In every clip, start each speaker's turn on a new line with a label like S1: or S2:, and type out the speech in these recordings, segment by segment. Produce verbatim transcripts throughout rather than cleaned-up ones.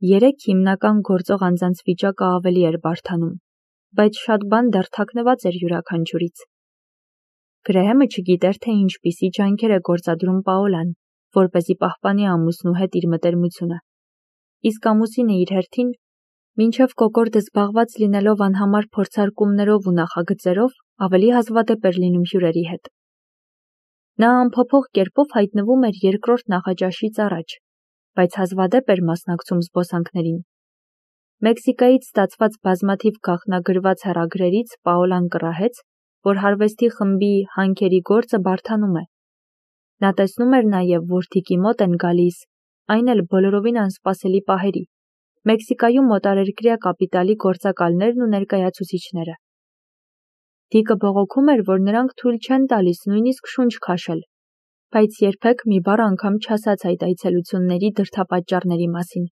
S1: Երեք հիմնական գործող անձանց վիճակը ավելի էր բարդանում, բայց շատ բան դեռ թաքնված էր յուրաքանչյուրից։ Գրեհեմը չգիտեր, թե ինչպիսի ջանքեր է գործադրում Պաոլան, որպեսզի պահպանի ամուսնու հետ իր մտերմությունը։ Իսկ ամուսինը իր հերթին, մինչև կոկորդը զբաղված լինելով անհամար փորձարկումներով ու նախագծերով, ավելի հազվադեպ էր լինում հյուրերի հետ։ Նա անփոփոխ կերպով հայտնվում էր երկրորդ նախաճաշից առաջ, բայց հազվադեպ էր մասնակցում զբոսանքներին։ Մեքսիկայից ստացված բազմաթիվ գաղտնագրված հեռագրերից Պաոլան կռահեց, որ հարվեստի խմբի հանքերի գործը բարդանում է։ Նա տեսնում էր նաև, որ Դիկի մոտ են գալիս, այն էլ բոլորովին անսպասելի պահերի, Մեքսիկայում մոտարերկրյա կապիտալի գործակալներն ու ներկայացուցիչները։ Դիկը բողոքում էր, որ նրանք թույլ չեն տալիս նույնիսկ շունչ քաշել, բայց երբեք մի բառ անգամ չասաց այդ այցելությունների դրդապատճառների մասին։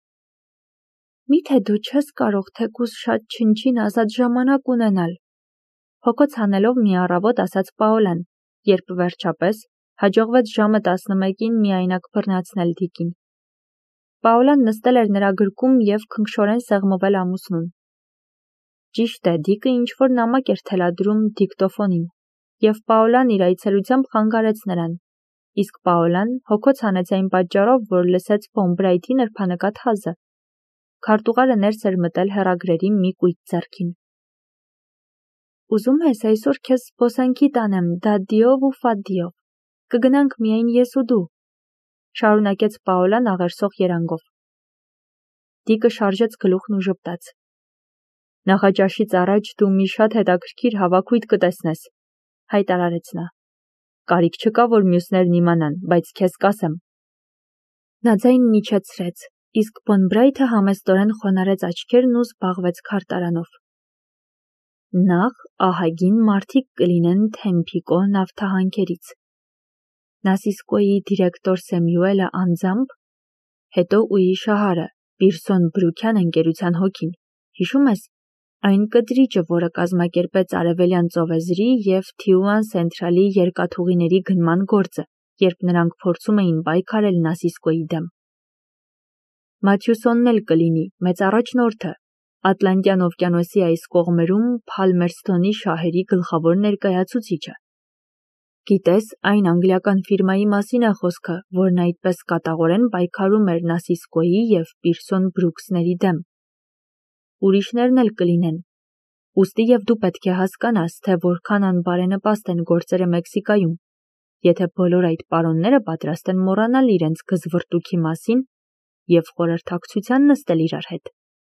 S1: Միթե դու չես կարող թեկուզ շատ չնչին ազատ ժամանակ ունենալ, հոգոց հանելով մի առավոտ ասաց Պաոլան, երբ վերջապես հաջողվեց ժամը տասնմեկին միայնակ բռնացնել Դիկին։ Պաոլան նստել էր նրա գրկում և քնքշորեն սեղմվել ամուսնուն։ Ճիշտ է, Դիկը ինչ-որ նամակ էր թելադրում դիկտոֆոնին, և Պաոլան իր այցելությամբ խանգարեց նրան, իսկ Պաոլան հոգոց հանեց այն պատճառով, որ լսեց ֆոն Բրայթի նրբանկատ հազը։ Քարտուղարը ներս էր մտել հեռագրերի մի կույտ ձեռքին։ Ուզում ես այսօր քեզ զբոսանքի տանեմ դադիով ու ֆադիով, կգնանք միայն ես ու դու, շարունակեց Պաոլան աղերսող երանգով։ Դիկը շարժեց գլուխն ու ժպտաց։ Նախաճաշից առաջ դու մի շատ հետաքրքիր հավաքույթ կտեսնես, հայտարարեց նա։ Կարիք չկա, որ մյուսներն իմանան, բայց քեզ կասեմ։ Նա ձայնն իջեցրեց, իսկ ֆոն Բրայթը համեստորեն խոնարհեց աչքերն ու զբաղվեց քարտարանով։ Նախ ահագին մարդիկ կլինեն Թեմփիկո նավթահանքերից։ Նասիսկոյի դիրեկտոր Սեմյուելը անձամբ, հետո Ուի Շահարը, Պիրսոն Բրուքյան ընկերության հոգին, հիշում ես, այն կտրիճը, որը կազմակերպեց Արևելյան ծովեզրի և Թիուան Սենտրալի երկաթուղիների գնման գործը, երբ նրանք փորձում էին պայքարել Նասիսկոյի դեմ։ Մաթյուսոնն էլ կլինի, մեծ առաջնորդը, Ատլանտյան օվկիանոսի այս կողմերում Փալմերսթոնի շահերի գլխավոր ներկայացուցիչը։ Գիտես, այն անգլիական ֆիրմայի մասին է խոսքը, որն այդպես կատաղորեն պայքարում էր Նասիսկոյի և Պիրսոն Բրուքսների դեմ։ Ուրիշներն էլ կլինեն։ Ուստի և դու պետք է հասկանաս, թե որքան անբարենպաստ են գործերը Մեքսիկայում, եթե բոլոր այդ պարոնները պատրաստ են մոռանալ իրենց գզվռտուքի մասին և խորհրդակցության նստել իրար հետ։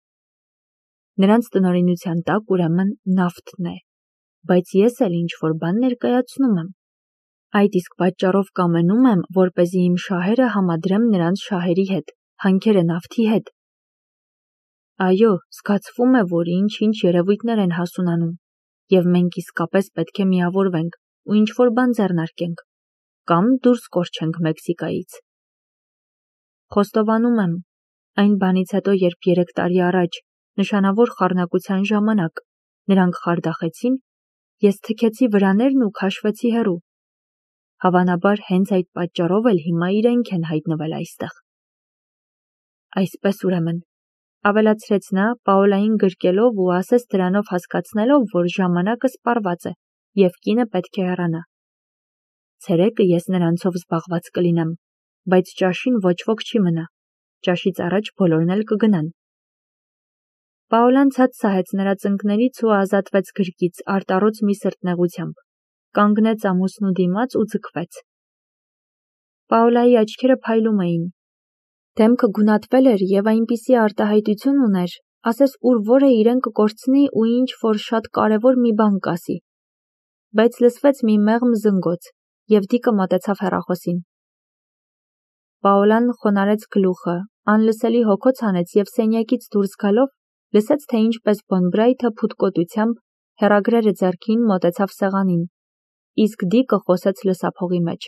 S1: Նրանց տնօրինության տակ ուրեմն նավթն է, բայց ես էլ ինչ-որ բան ներկայացնում եմ։ Այդ իսկ պատճառով կամենում եմ, որպեսզի իմ շահերը համադրեմ նրանց շահերի հետ, հանքերը նավթի հետ։ Այո, զգացվում է, որ ինչ-ինչ երևույթներ են հասունանում, և մենք իսկապես պետք է միավորվենք ու ինչ-որ բան ձեռնարկենք, կամ դուրս կորչենք Մեքսիկայից։ Խոստովանում եմ, այն բանից հետո, երբ երեք տարի առաջ, նշանավոր խառնակության ժամանակ, նրանք խարդախեցին, ես թքեցի վրաներն ու քաշվեցի հեռու։ Հավանաբար հենց այդ պատճառով էլ հիմա իրենք են հայտնվել այստեղ։ Այսպես ուրեմն, ավելացրեց նա, Պաոլային գրկելով ու ասես դրանով հասկացնելով, որ ժամանակը սպառված է, և կինը պետք է հեռանա։ Ցերեկը ես նրանցով զբաղված կլինեմ, բայց ճաշին ոչ ոք չի մնա, ճաշից առաջ բոլորն էլ կգնան։ Պաոլան ցած սահեց նրա ծնկներից ու ազատվեց գրկից արտառոց մի սրտնեղությամբ, կանգնեց ամուսնու դիմաց ու ձգվեց։ Պաոլայի աչքերը փայլում էին։ Դեմքը գունատվել էր և այնպիսի արտահայտություն ուներ, ասես ուր որը իրեն կկորցնի ու ինչ-որ շատ կարևոր մի բան կասի։ Բայց լսվեց մի մեղմ զնգոց, և Դիկը մոտեցավ հեռախոսին։ Պաոլան խոնարհեց գլուխը, անլսելի հոգոց հանեց և սենյակից դուրս գալով, լսեց, թե ինչպես ֆոն Բրայթը փութկոտությամբ, հեռագրերը ձեռքին, մոտեցավ սեղանին, իսկ Դիկը խոսեց լսափողի մեջ։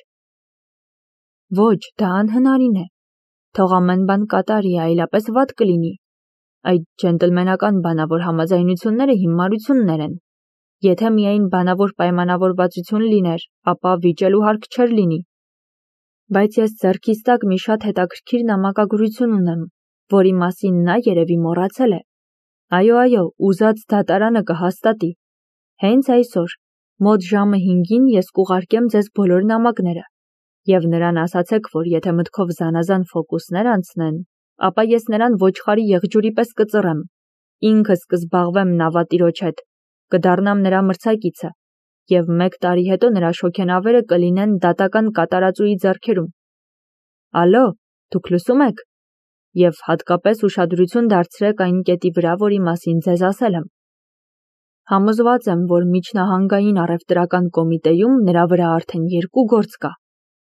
S1: Ոչ, դա անհնարին է։ Թող ամեն բան կատարի, այլապես վատ կլինի։ Այդ ջենտլմենական բանավոր համաձայնությունները հիմարություններ են։ Եթե միայն բանավոր պայմանավորվածություն լիներ, ապա վիճելու հարկ չէր լինի։ Բայց ես ձեռքիս տակ մի շատ հետաքրքիր նամակագրություն ունեմ, որի մասին նա երևի մոռացել է։ Այո, այո, ուզած դատարանը կհաստատի։ Հենց այսօր, մոտ ժամը հինգին ես կուղարկեմ ձեզ բոլոր նամակները, և նրան ասացեք, որ եթե մտքով զանազան ֆոկուսներ անցնեն, ապա ես նրան ոչխարի եղջյուրի պես կծռեմ, ինքս կզբաղվեմ նավատիրոջ հետ, կդառնամ նրա մրցակիցը, և մեկ տարի հետո նրա շոգենավերը կլինեն դատական կատարածուի ձեռքերում։ Ալո, դուք լսում եք, և հատկապես ուշադրություն դարձրեք այն կետի վրա, որի մասին ձեզ ասել եմ։ Համոզված եմ, որ միջնահանգային առևտրական կոմիտեում նրա վրա արդեն երկու գործ կա։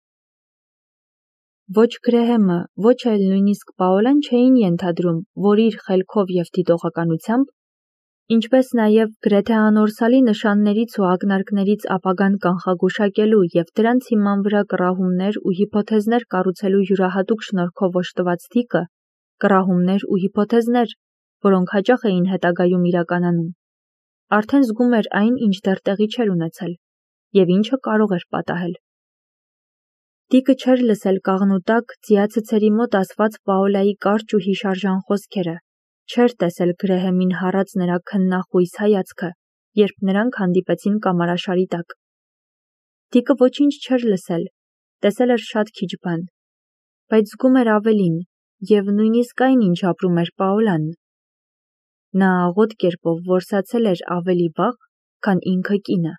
S1: Ոչ Գրեհեմը, ոչ էլ նույնիսկ Պաոլան չէին ենթադրում, որ իր խելքով և դիտողականությամբ, ինչպես նաև գրեթե անորսալի նշաններից ու ակնարկներից ապագան կանխագուշակելու և դրանց հիման վրա կռահումներ ու հիփոթեզներ կառուցելու յուրահատուկ շնորհքով օժտված Դիկը, կռահումներ ու հիփոթեզներ, որոնք հաճախ էին հետագայում իրականանում, արդեն զգում էր այն, ինչ դեռ տեղի չէր ունեցել, և ինչը կարող էր պատահել։ Դիկը չէր լսել կաղնուտակ ձիացցերի մոտ ասված Պաոլայի կարճ ու հիշարժան խոսքերը, չէր տեսել Գրեհեմին հառած նրա քննախույս հայացքը, երբ նրանք հանդիպեցին կամարաշարի տակ։ Դիկը ոչինչ չէր լսել, տեսել էր շատ քիչ բան, բայց զգում էր ավելին, և նույնիսկ այն, ինչ ապրում էր Պաոլան։ Նա աղոտ կերպով որսացել էր ավելի վաղ, քան ինքը կինը։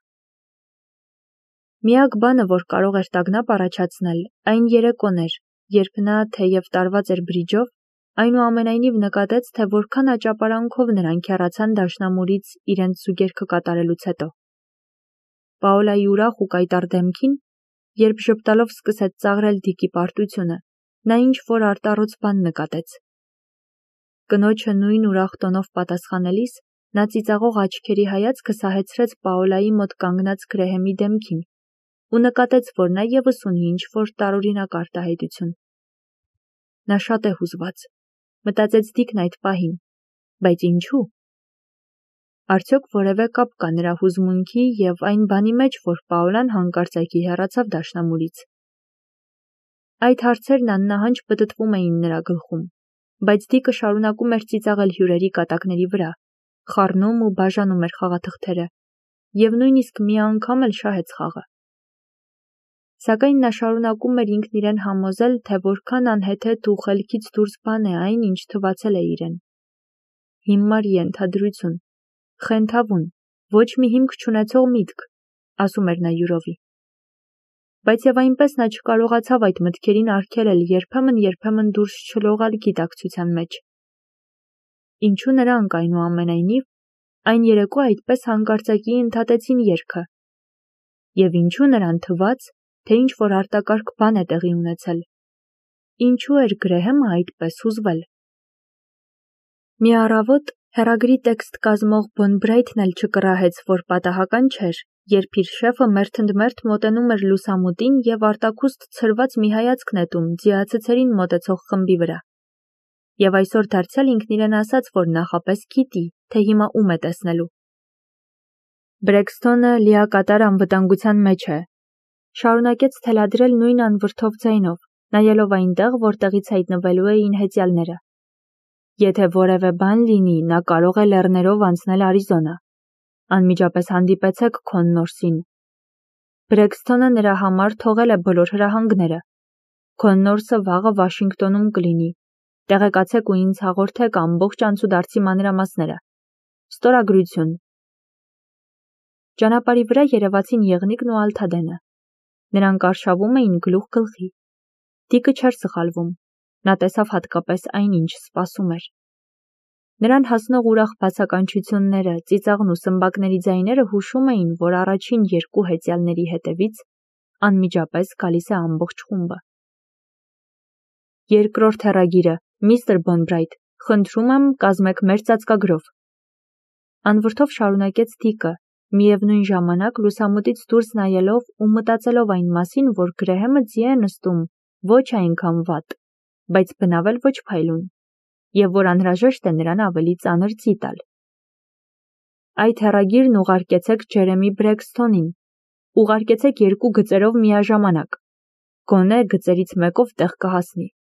S1: Միակ բանը, որ կարող էր տագնապ առաջացնել, այն երեկոն էր, երբ նա, թեև տարված էր բրիջով, այնուամենայնիվ նկատեց, թե որքան աճապարանքով նրանք հեռացան դաշնամուրից իրենց զուգերքը կատարելուց հետո։ Պաոլայի ուրախ ու կայտառ դեմքին, երբ ժպտալով սկսեց ծաղրել Դիկի պարտությունը, նա ինչ-որ արտառոց բան նկատեց։ Կնոջը նույն ուրախ տոնով պատասխանելիս, նա ծիծաղող աչքերի հայացքը սահեցրեց Պաոլայի մոտ կանգնած Գրեհեմի դեմքին ու նկատեց, որ նա ևս ունի ինչ-որ տարօրինակ արտահայտություն։ Նա շատ է հուզված, մտածեց Դիկն այդ պահին, բայց ինչու՞։ Արդյոք որևէ կապ կա նրա հուզմունքի և այն բանի մեջ, որ Պաոլան հանկարծակի հեռացավ դաշնամուրից։ Այդ հարցերն աննահանջ պտտվում էին նրա գլխում, բայց Դիկը շարունակում էր ծիծաղել հյուրերի կատակների վրա, խառնում ու բաժանում էր խաղաթղթերը, և նույնիսկ մի անգամ էլ շահեց խաղը։ Սակայն նա շարունակում էր ինքն իրեն համոզել, թե որքան անհեթեթ ու խելքից դուրս բան է այն, ինչ թվացել է իրեն։ Հիմար ենթադրություն, խենթավուն, ոչ մի հիմք չունեցող միտք, ասում էր նա յուրովի։ Բայց և այնպես նա չկարողացավ այդ մտքերին արգելել երբեմն-երբեմն դուրս չլողալ գիտակցության մեջ։ Ինչու նրանք, այնուամենայնիվ, այն երեկո այդպես հանկարծակի ընդհատեցին երգը։ Եվ ինչու նրան թվաց, թե ինչ-որ արտակարգ բան է տեղի ունեցել։ Ինչու էր Գրեհեմը այդպես հուզվել։ Մի առավոտ հեռագրի տեքստ կազմող Բոն Բրայթն էլ չկռահեց, որ պատահական չէր, երբ իր շեֆը մերթընդմերթ մոտենում էր լուսամուտին և արտաքուստ ցրված մի հայացք նետում ձիացցերին մոտեցող խմբի վրա։ Եվ այսօր դարձյալ ինքն իրեն ասաց, որ նախապես գիտի, թե հիմա ում է տեսնելու։ Բրեքսթոնը լիակատար անվտանգության մեջ է, շարունակեց թելադրել նույն անվրդով ձայնով, նայելով այնտեղ, որտեղից հայտնվելու էին հեծյալները։ Եթե որևէ բան լինի, նա կարող է լեռներով անցնել Արիզոնա։ Անմիջապես հանդիպեցեք Քոննորսին։ Բրեքսթոնը նրա համար թողել է բոլոր հրահանգները։ Քոննորսը վաղը Վաշինգտոնում կլինի։ Տեղեկացեք ու ինձ հաղորդեք ամբողջ անցուդարձի մանրամասները։ Ստորագրություն։ Ճանապարհի վրա երևացին Եղնիկն ու Ալթադենը։ Նրանք արշավում էին գլուխ գլխի։ Դիկը չէր սխալվում։ Նա տեսավ հատկապես այն, ինչ սպասում էր։ Նրան հասնող ուրախ բացականչությունները, ծիծաղն ու սմբակների ձայները հուշում էին, որ առաջին երկու հեծյալների հետևից անմիջապես գալիս է ամբողջ խումբը։ Երկրորդ հեռագիրը, միստր Բոն Բրայթ, խնդրում եմ, կազմեք մեր ծածկագրով։ Անվրդով շարունակեց Դիկը, միևնույն ժամանակ լուսամուտից դուրս նայելով ու մտածելով այն մասին, որ Գրեհեմը ձի է նստում ոչ այնքան վատ, բայց բնավ էլ ոչ փայլուն, և որ անհրաժեշտ է նրան ավելի ծանր ձի տալ։ Այդ հեռագիրն ուղարկեցեք Ջերեմի Բրեքսթոնին, ուղարկեցեք երկու գծերով միաժամանակ, գոնե գծերից մեկով տեղ կհասնի։